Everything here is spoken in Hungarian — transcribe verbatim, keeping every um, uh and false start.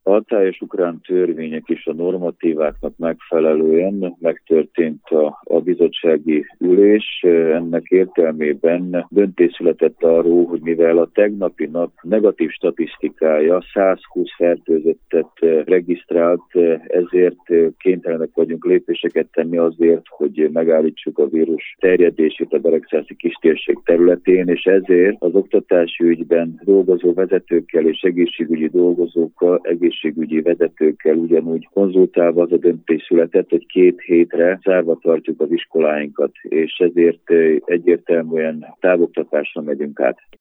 hatályos ukrán törvények és a normatíváknak megfelelően megtörtént a, a bizottsági ülés. Ennek értelmében döntés született arról, hogy mivel a tegnapi nap negatív statisztikája százhúsz fertőzöttet regisztrált, ezért kénytelenek vagyunk lépéseket tenni azért, hogy megállítsuk a vírus terjedését a Beregszászi kistérség területén, és ezért az oktatási ügyben dolgozó vezetőkkel és egészségügyi dolgozókkal, egészségügyi vezetőkkel ugyanúgy konzultálva az a döntés született, hogy két hétre zárva tartjuk az iskoláinkat, és ezért egyértelműen távoktatásra megyünk át.